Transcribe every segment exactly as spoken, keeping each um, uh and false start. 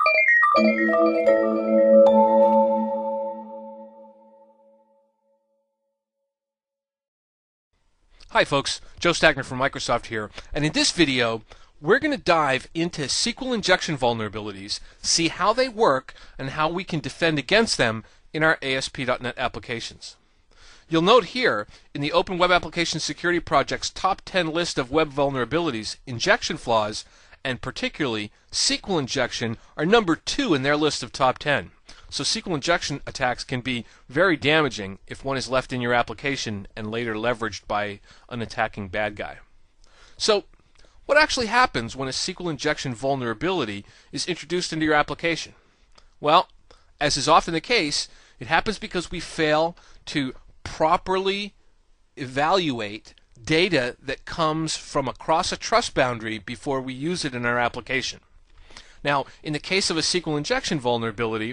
Hi folks, Joe Stagner from Microsoft here, and in this video we're going to dive into S Q L injection vulnerabilities, see how they work, and how we can defend against them in our A S P dot net applications. You'll note here in the Open Web Application Security Project's top ten list of web vulnerabilities, injection flaws, and particularly S Q L injection, are number two in their list of top ten. So S Q L injection attacks can be very damaging if one is left in your application and later leveraged by an attacking bad guy. So what actually happens when a S Q L injection vulnerability is introduced into your application? Well, as is often the case, it happens because we fail to properly evaluate data that comes from across a trust boundary before we use it in our application. Now, in the case of a S Q L injection vulnerability,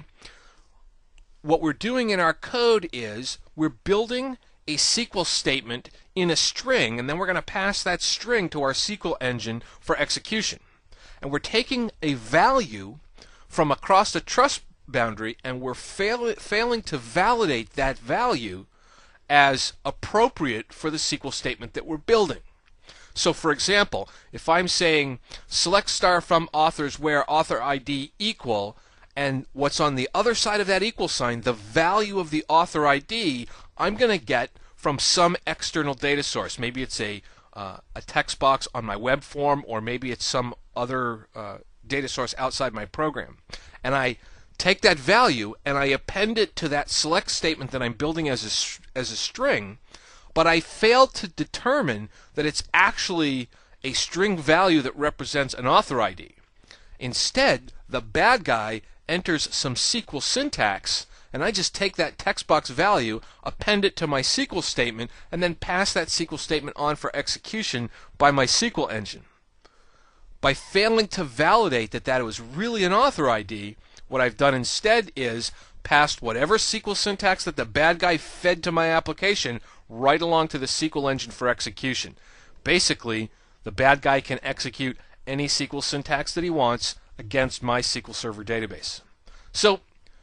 what we're doing in our code is we're building a S Q L statement in a string, and then we're going to pass that string to our S Q L engine for execution. And we're taking a value from across the trust boundary, and we're fail failing to validate that value as appropriate for the S Q L statement that we're building. So for example, if I'm saying select star from authors where author I D equal, and what's on the other side of that equal sign, the value of the author I D, I'm going to get from some external data source. Maybe it's a, uh, a text box on my web form, or maybe it's some other uh, data source outside my program. And I take that value and I append it to that select statement that I'm building as a, as a string, but I failed to determine that it's actually a string value that represents an author I D. Instead, the bad guy enters some S Q L syntax, and I just take that text box value, append it to my S Q L statement, and then pass that S Q L statement on for execution by my S Q L engine. By failing to validate that that was really an author I D, what I've done instead is passed whatever S Q L syntax that the bad guy fed to my application right along to the S Q L engine for execution. Basically, the bad guy can execute any S Q L syntax that he wants against my S Q L Server database. So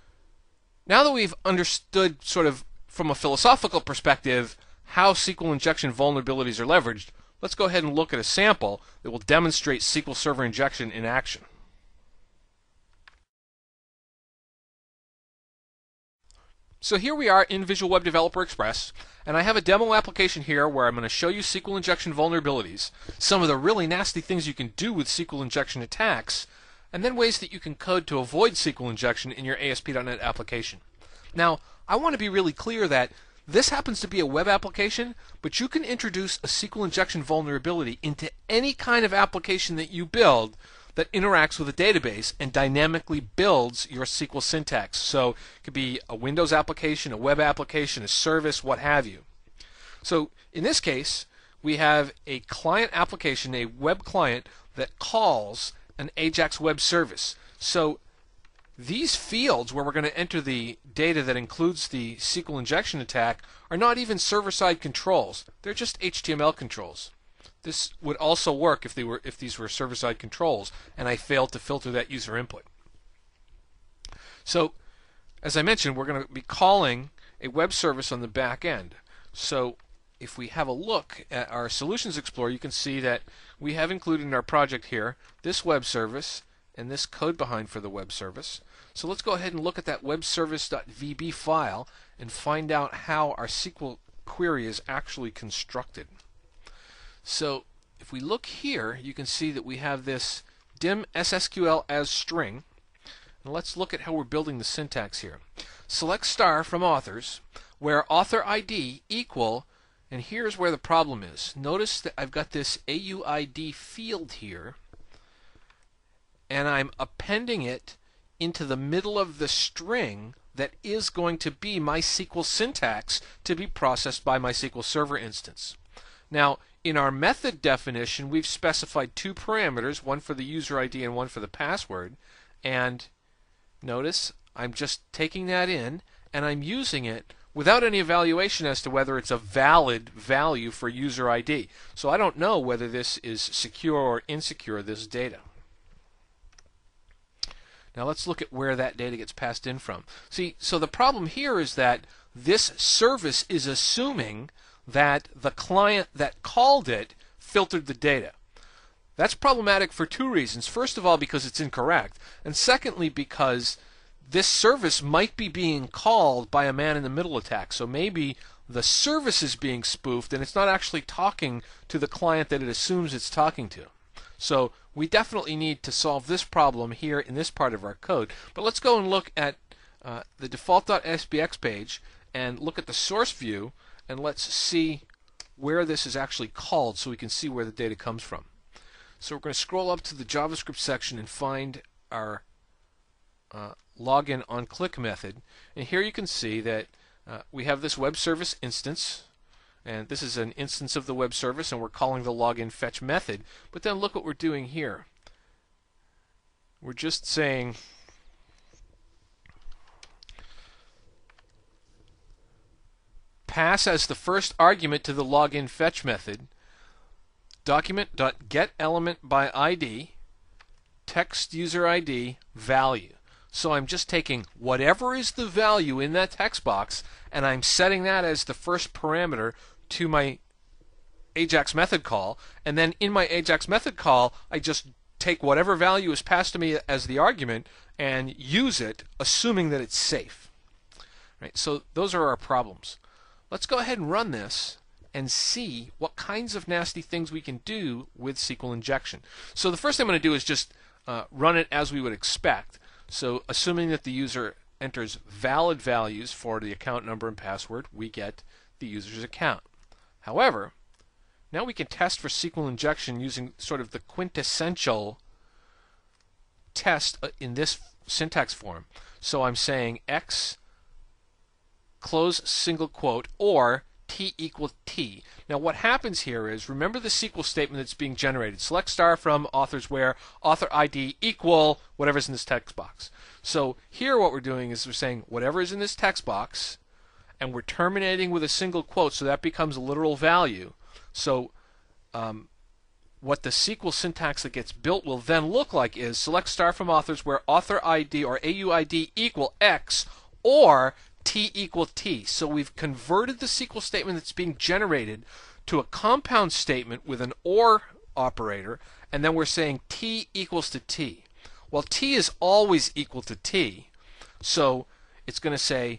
now that we've understood sort of from a philosophical perspective how S Q L injection vulnerabilities are leveraged, let's go ahead and look at a sample that will demonstrate S Q L Server injection in action. So here we are in Visual Web Developer Express, and I have a demo application here where I'm going to show you S Q L injection vulnerabilities, some of the really nasty things you can do with S Q L injection attacks, and then ways that you can code to avoid S Q L injection in your A S P dot net application. Now, I want to be really clear that this happens to be a web application, but you can introduce a S Q L injection vulnerability into any kind of application that you build that interacts with a database and dynamically builds your S Q L syntax. So it could be a Windows application, a web application, a service, what have you. So in this case, we have a client application, a web client that calls an AJAX web service. So these fields where we're going to enter the data that includes the S Q L injection attack are not even server-side controls. They're just H T M L controls. This would also work if they were if these were server-side controls and I failed to filter that user input. So as I mentioned, we're going to be calling a web service on the back end. So if we have a look at our Solutions Explorer, you can see that we have included in our project here this web service and this code behind for the web service. So let's go ahead and look at that web service.vb file and find out how our S Q L query is actually constructed. So if we look here, you can see that we have this dim S S Q L as string. And let's look at how we're building the syntax here. Select star from authors where author I D equal, and here's where the problem is. Notice that I've got this A U I D field here, and I'm appending it into the middle of the string that is going to be my S Q L syntax to be processed by my S Q L Server instance. Now, in our method definition, we've specified two parameters, one for the user I D and one for the password, and notice I'm just taking that in and I'm using it without any evaluation as to whether it's a valid value for user I D. So I don't know whether this is secure or insecure, this data. Now let's look at where that data gets passed in from. See, so the problem here is that this service is assuming that the client that called it filtered the data. That's problematic for two reasons. First of all, because it's incorrect, and secondly, because this service might be being called by a man-in-the-middle attack. So maybe the service is being spoofed and it's not actually talking to the client that it assumes it's talking to. So we definitely need to solve this problem here in this part of our code. But let's go and look at uh, the default.sbx page and look at the source view, and let's see where this is actually called so we can see where the data comes from. So we're going to scroll up to the JavaScript section and find our uh, login on click method. And here you can see that uh, we have this web service instance, and this is an instance of the web service, and we're calling the login fetch method. But then look what we're doing here. We're just saying pass as the first argument to the login fetch method document.getElementById text user I D value. So I'm just taking whatever is the value in that text box and I'm setting that as the first parameter to my Ajax method call, and then in my Ajax method call I just take whatever value is passed to me as the argument and use it, assuming that it's safe. Right, so those are our problems. Let's go ahead and run this and see what kinds of nasty things we can do with S Q L injection. So the first thing I'm going to do is just uh, run it as we would expect. So assuming that the user enters valid values for the account number and password, we get the user's account. However, now we can test for S Q L injection using sort of the quintessential test in this syntax form. So I'm saying x close single quote or t equal t. Now what happens here is, remember the S Q L statement that's being generated. Select star from authors where author I D equal whatever's in this text box. So here what we're doing is we're saying whatever is in this text box, and we're terminating with a single quote, so that becomes a literal value. So um, what the S Q L syntax that gets built will then look like is select star from authors where author I D or A U I D equal x or t equal t. So we've converted the S Q L statement that's being generated to a compound statement with an or operator, and then we're saying t equals to t. Well, t is always equal to t, so it's going to say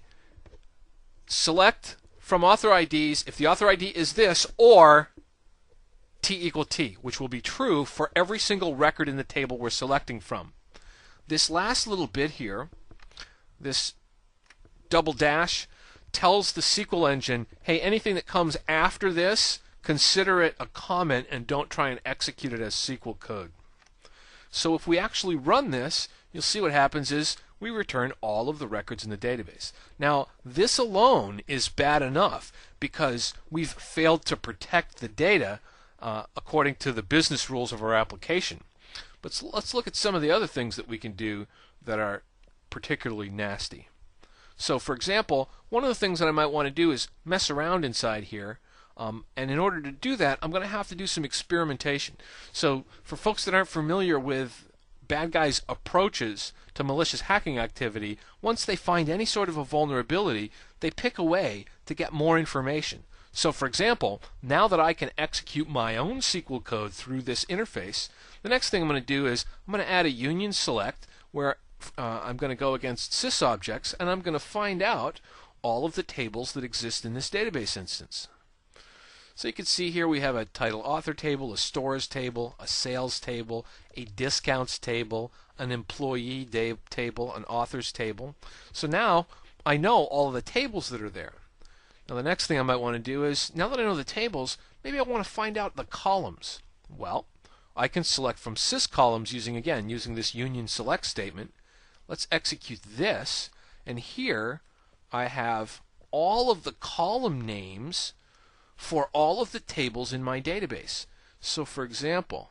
select from author I Ds if the author I D is this, or t equal t, which will be true for every single record in the table we're selecting from. This last little bit here, this double dash, tells the S Q L engine, hey, anything that comes after this, consider it a comment and don't try and execute it as S Q L code. So if we actually run this, you'll see what happens is we return all of the records in the database. Now, this alone is bad enough because we've failed to protect the data uh, according to the business rules of our application. But let's look at some of the other things that we can do that are particularly nasty. So for example, one of the things that I might want to do is mess around inside here, um, and in order to do that I'm going to have to do some experimentation. So for folks that aren't familiar with bad guys' approaches to malicious hacking activity, once they find any sort of a vulnerability, they pick a way to get more information. So for example, now that I can execute my own S Q L code through this interface, the next thing I'm going to do is I'm going to add a union select where Uh, I'm going to go against sysobjects, and I'm going to find out all of the tables that exist in this database instance. So you can see here we have a title author table, a stores table, a sales table, a discounts table, an employee table, an authors table. So now I know all of the tables that are there. Now the next thing I might want to do is, now that I know the tables, maybe I want to find out the columns. Well, I can select from syscolumns using, again, using this union select statement. Let's execute this, and here I have all of the column names for all of the tables in my database. So for example,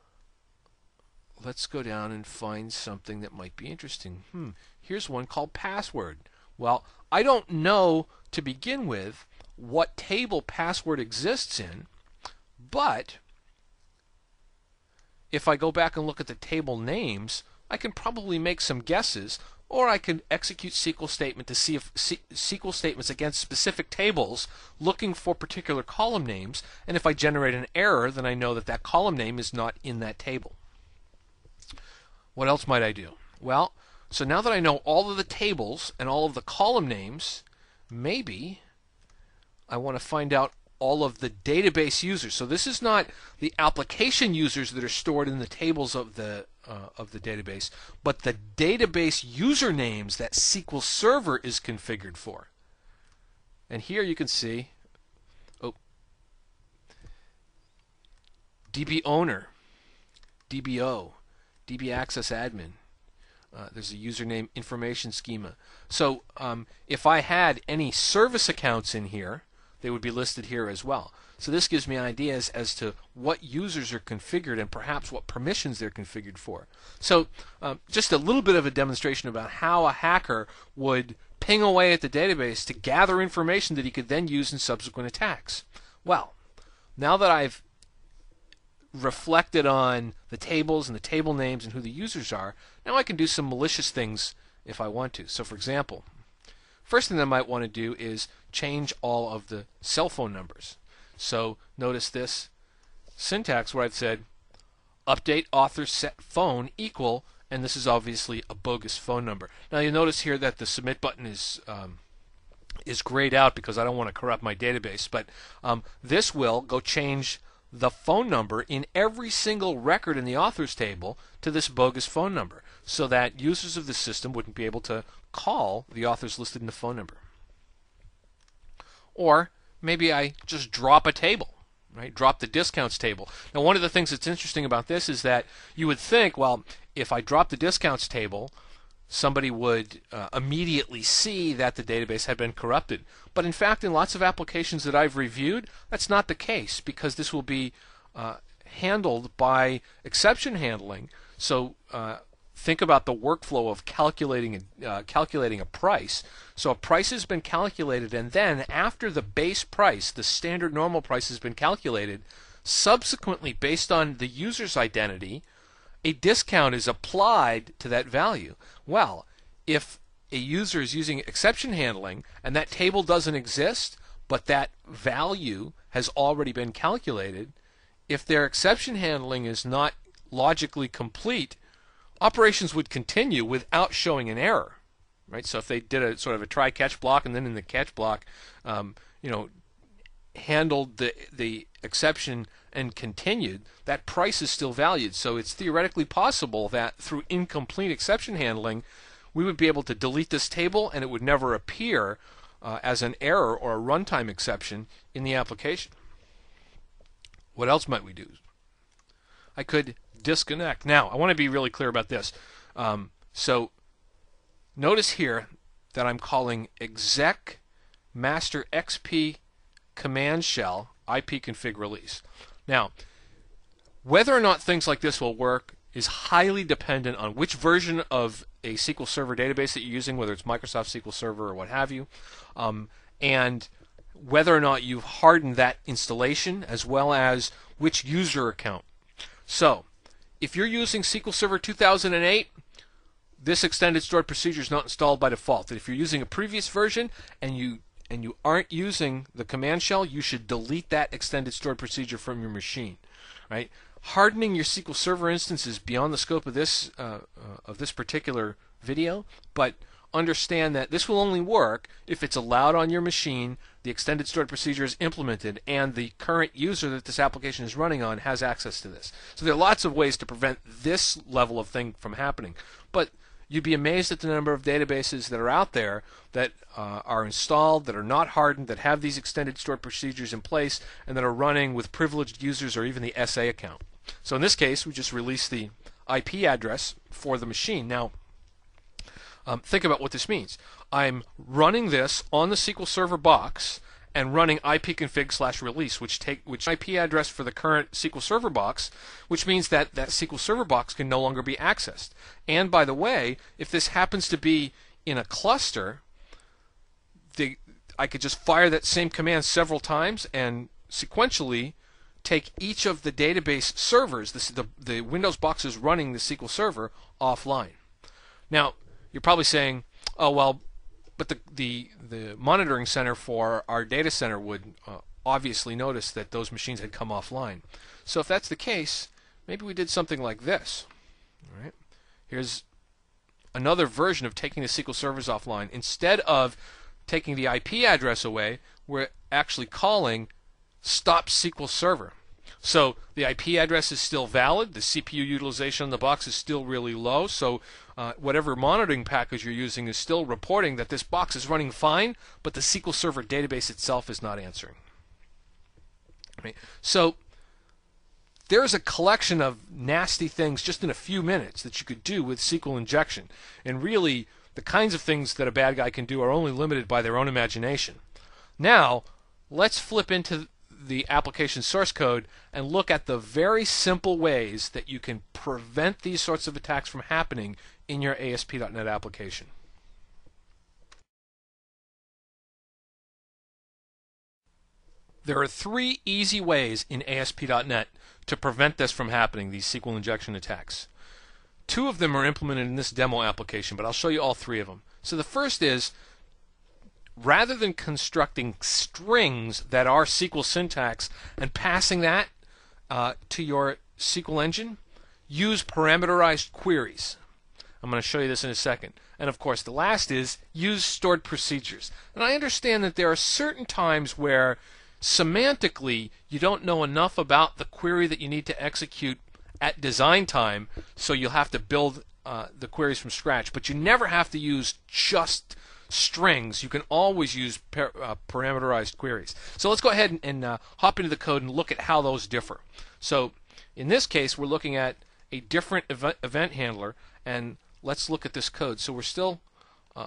let's go down and find something that might be interesting. Hmm, here's one called password. Well, I don't know to begin with what table password exists in, but if I go back and look at the table names, I can probably make some guesses, or I can execute S Q L statement to see if S Q L statements against specific tables looking for particular column names, and if I generate an error, then I know that that column name is not in that table. What else might I do? Well, so now that I know all of the tables and all of the column names, maybe I want to find out all of the database users. So this is not the application users that are stored in the tables of the uh, of the database, but the database usernames that S Q L Server is configured for. And here you can see, oh, D B owner, D B O, D B access admin. Uh, there's a username information schema. So um, if I had any service accounts in here, they would be listed here as well. So this gives me ideas as to what users are configured and perhaps what permissions they're configured for. So um, just a little bit of a demonstration about how a hacker would ping away at the database to gather information that he could then use in subsequent attacks. Well, now that I've reflected on the tables and the table names and who the users are, now I can do some malicious things if I want to. So for example, first thing I might want to do is change all of the cell phone numbers. So notice this syntax where I've said update author set phone equal, and this is obviously a bogus phone number. Now you'll notice here that the submit button is um, is grayed out because I don't want to corrupt my database, but um, this will go change the phone number in every single record in the authors table to this bogus phone number, so that users of the system wouldn't be able to call the authors listed in the phone number. Or maybe I just drop a table, right? Drop the discounts table. Now one of the things that's interesting about this is that you would think, well, if I drop the discounts table, somebody would uh, immediately see that the database had been corrupted. But in fact, in lots of applications that I've reviewed, that's not the case, because this will be uh, handled by exception handling. So uh, think about the workflow of calculating a, uh, calculating a price. So a price has been calculated, and then after the base price, the standard normal price has been calculated, subsequently based on the user's identity, a discount is applied to that value. Well, if a user is using exception handling and that table doesn't exist, but that value has already been calculated, if their exception handling is not logically complete, operations would continue without showing an error, right? So if they did a sort of a try-catch block and then in the catch block, um, you know, handled the the exception and continued, that price is still valued. So it's theoretically possible that through incomplete exception handling, we would be able to delete this table and it would never appear uh, as an error or a runtime exception in the application. What else might we do? I could disconnect. Now, I want to be really clear about this. Um, so notice here that I'm calling exec master xp command shell ipconfig release. Now, whether or not things like this will work is highly dependent on which version of a S Q L Server database that you're using, whether it's Microsoft S Q L Server or what have you, um, and whether or not you've hardened that installation, as well as which user account. So, if you're using S Q L Server two thousand eight, this extended stored procedure is not installed by default. And if you're using a previous version and you and you aren't using the command shell, you should delete that extended stored procedure from your machine, right? Hardening your S Q L Server instance is beyond the scope of this uh, uh, of this particular video, but understand that this will only work if it's allowed on your machine, the extended stored procedure is implemented, and the current user that this application is running on has access to this. So there are lots of ways to prevent this level of thing from happening, but you'd be amazed at the number of databases that are out there that uh, are installed, that are not hardened, that have these extended stored procedures in place, and that are running with privileged users or even the S A account. So in this case, we just released the I P address for the machine. Now, um, think about what this means. I'm running this on the S Q L Server box and running ipconfig slash release, which take which I P address for the current S Q L Server box, which means that that S Q L Server box can no longer be accessed. And by the way, if this happens to be in a cluster, the, I could just fire that same command several times and sequentially take each of the database servers, the, the, the Windows boxes running the S Q L Server, offline. Now, you're probably saying, oh, well, but the, the, the monitoring center for our data center would uh, obviously notice that those machines had come offline. So if that's the case, maybe we did something like this. All right? Here's another version of taking the S Q L servers offline. Instead of taking the I P address away, we're actually calling stop S Q L server. So the I P address is still valid, the C P U utilization on the box is still really low, so uh, whatever monitoring package you're using is still reporting that this box is running fine, but the S Q L Server database itself is not answering. Right? So there's a collection of nasty things just in a few minutes that you could do with S Q L injection, and really the kinds of things that a bad guy can do are only limited by their own imagination. Now let's flip into the application source code and look at the very simple ways that you can prevent these sorts of attacks from happening in your A S P dot net application. There are three easy ways in A S P dot net to prevent this from happening, these S Q L injection attacks. Two of them are implemented in this demo application, but I'll show you all three of them. So the first is, rather than constructing strings that are S Q L syntax and passing that uh, to your S Q L engine, use parameterized queries. I'm going to show you this in a second. And of course, the last is use stored procedures. And I understand that there are certain times where semantically you don't know enough about the query that you need to execute at design time, so you'll have to build uh, the queries from scratch. But you never have to use just strings. You can always use par uh, parameterized queries. So let's go ahead and, and uh, hop into the code and look at how those differ. So in this case, we're looking at a different event, event handler, and let's look at this code. So we're still uh,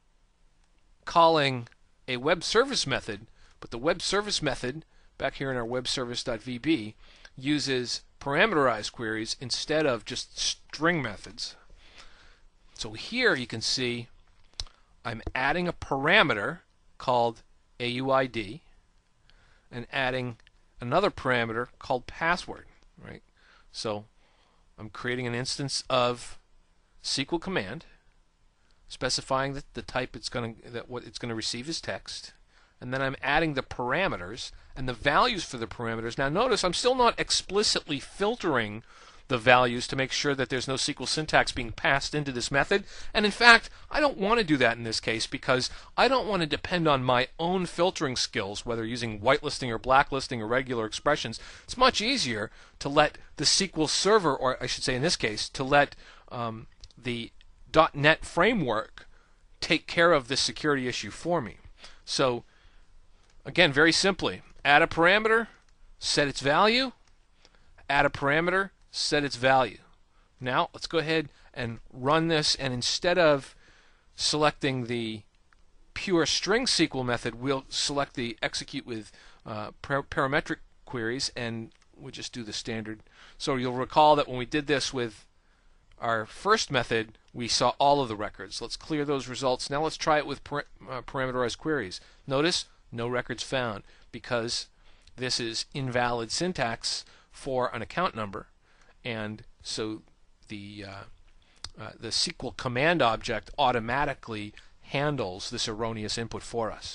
calling a web service method, but the web service method back here in our web service dot V B uses parameterized queries instead of just string methods. So here you can see I'm adding a parameter called A U I D and adding another parameter called password, right? So I'm creating an instance of S Q L command, specifying that the type it's going to that what it's going to receive is text, and then I'm adding the parameters and the values for the parameters. Now notice I'm still not explicitly filtering the values to make sure that there's no S Q L syntax being passed into this method. And in fact, I don't want to do that in this case because I don't want to depend on my own filtering skills, whether using whitelisting or blacklisting or regular expressions. It's much easier to let the S Q L Server, or I should say in this case, to let um, the .NET framework take care of this security issue for me. So again, very simply, add a parameter, set its value, add a parameter, set its value. Now let's go ahead and run this, and instead of selecting the pure string S Q L method, we'll select the execute with uh, par parametric queries, and we'll just do the standard. So you'll recall that when we did this with our first method, we saw all of the records. Let's clear those results. Now let's try it with par uh, parameterized queries. Notice no records found because this is invalid syntax for an account number, and so the uh, uh, the S Q L command object automatically handles this erroneous input for us.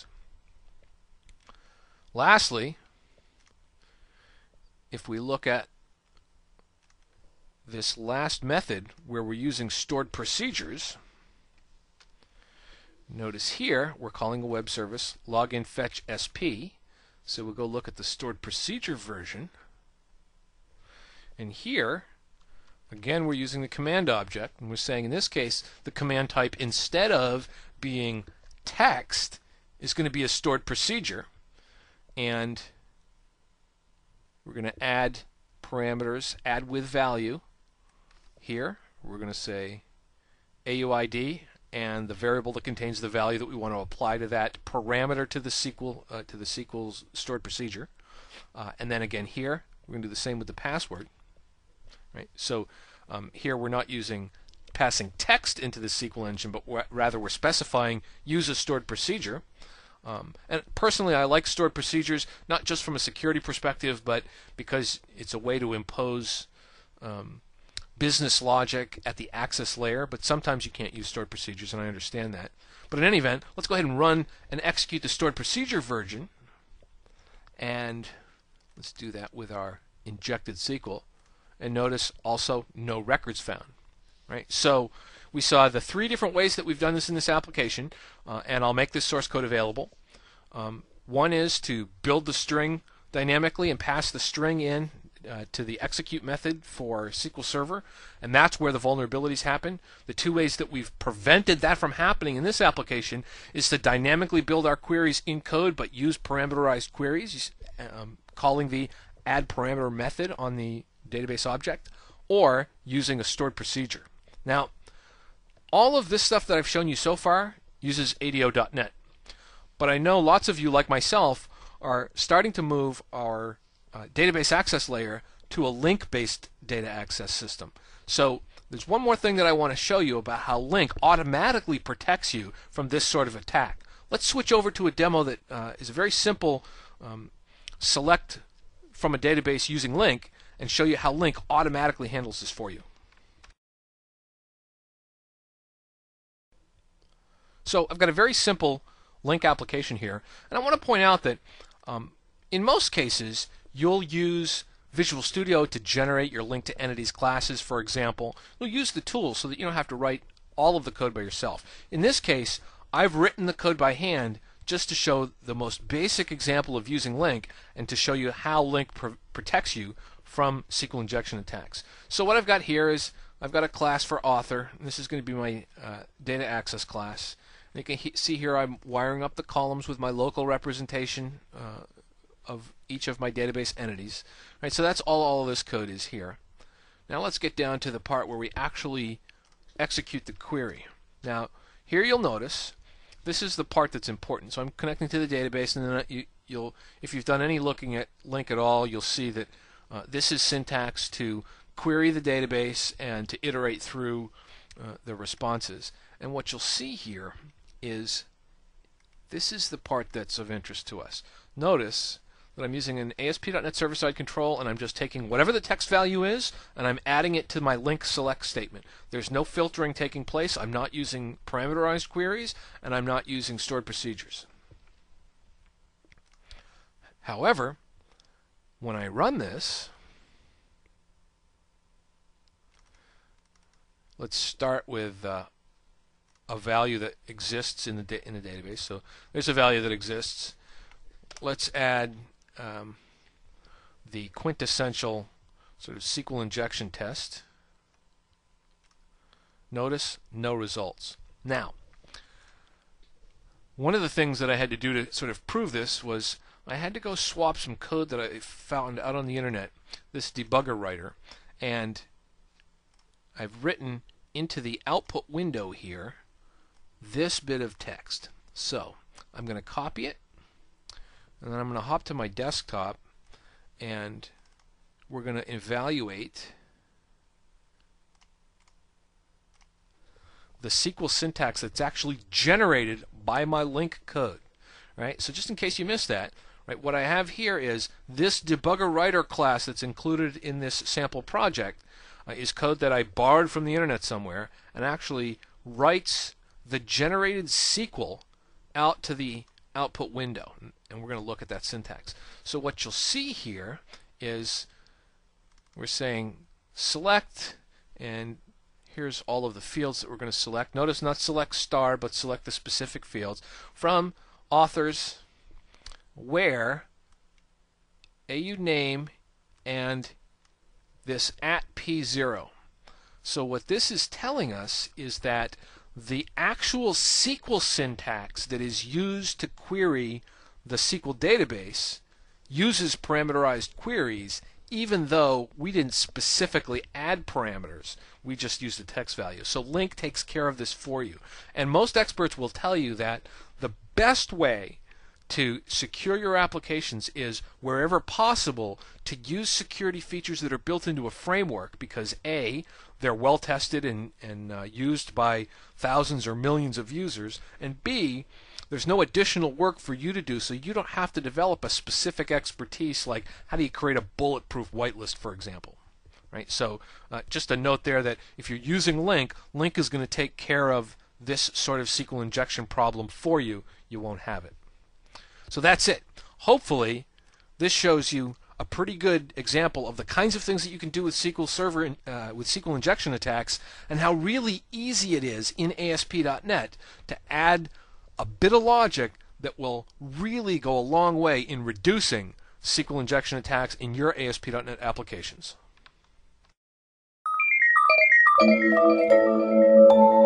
Lastly, if we look at this last method where we're using stored procedures, notice here we're calling a web service login fetch S P. So we'll go look at the stored procedure version. And here, again, we're using the command object, and we're saying in this case the command type, instead of being text, is going to be a stored procedure. And we're going to add parameters, add with value. Here we're going to say A U I D and the variable that contains the value that we want to apply to that parameter to the S Q L uh, to the S Q L's stored procedure. Uh, and then again here we're going to do the same with the password. Right? So um, here we're not using passing text into the S Q L engine, but rather we're specifying use a stored procedure. Um, and personally, I like stored procedures, not just from a security perspective, but because it's a way to impose um, business logic at the access layer. But sometimes you can't use stored procedures, and I understand that. But in any event, let's go ahead and run and execute the stored procedure version. And let's do that with our injected S Q L. And notice also no records found. Right? So we saw the three different ways that we've done this in this application, uh, and I'll make this source code available. Um, one is to build the string dynamically and pass the string in uh, to the execute method for S Q L Server, and that's where the vulnerabilities happen. The two ways that we've prevented that from happening in this application is to dynamically build our queries in code but use parameterized queries, um, calling the add parameter method on the database object, or using a stored procedure. Now, all of this stuff that I've shown you so far uses A D O dot net. But I know lots of you, like myself, are starting to move our uh, database access layer to a link-based data access system. So there's one more thing that I want to show you about how Link automatically protects you from this sort of attack. Let's switch over to a demo that uh, is a very simple um, select from a database using Link and show you how Link automatically handles this for you. So I've got a very simple Link application here, and I want to point out that um, in most cases you'll use Visual Studio to generate your link to entities classes, for example. You'll use the tools so that you don't have to write all of the code by yourself. In this case, I've written the code by hand just to show the most basic example of using Link and to show you how Link pr protects you from S Q L injection attacks. So what I've got here is I've got a class for author. This is going to be my uh, data access class. You can he see here I'm wiring up the columns with my local representation uh, of each of my database entities. Right, so that's all all of this code is here. Now let's get down to the part where we actually execute the query. Now here you'll notice this is the part that's important. So I'm connecting to the database, and then you, you'll, if you've done any looking at Link at all, you'll see that uh, this is syntax to query the database and to iterate through uh, the responses. And what you'll see here is this is the part that's of interest to us. Notice that I'm using an A S P dot net server-side control, and I'm just taking whatever the text value is and I'm adding it to my link select statement. There's no filtering taking place. I'm not using parameterized queries, and I'm not using stored procedures. However, when I run this, let's start with uh, a value that exists in the da in the database. So there's a value that exists. Let's add um, the quintessential sort of S Q L injection test. Notice no results. Now, one of the things that I had to do to sort of prove this was I had to go swap some code that I found out on the internet, this debugger writer, and I've written into the output window here this bit of text. So I'm going to copy it, and then I'm going to hop to my desktop, and we're going to evaluate the S Q L syntax that's actually generated by my Link code. Right? So just in case you missed that, right, what I have here is this debugger writer class that's included in this sample project uh, is code that I borrowed from the internet somewhere and actually writes the generated S Q L out to the output window, and we're going to look at that syntax. So what you'll see here is we're saying select, and here's all of the fields that we're going to select. Notice not select star, but select the specific fields from authors where A U name and this at P zero. So what this is telling us is that the actual S Q L syntax that is used to query the S Q L database uses parameterized queries, even though we didn't specifically add parameters. We just used the text value. So Link takes care of this for you. And most experts will tell you that the best way to secure your applications is, wherever possible, to use security features that are built into a framework, because A, they're well tested and, and uh, used by thousands or millions of users, and B, There's no additional work for you to do, so you don't have to develop a specific expertise like how do you create a bulletproof whitelist, for example. Right? So uh, just a note there that if you're using LINQ, LINQ is going to take care of this sort of S Q L injection problem for you. You won't have it. So that's it. Hopefully, this shows you a pretty good example of the kinds of things that you can do with S Q L Server, in, uh, with S Q L injection attacks, and how really easy it is in A S P dot net to add a bit of logic that will really go a long way in reducing S Q L injection attacks in your A S P dot net applications.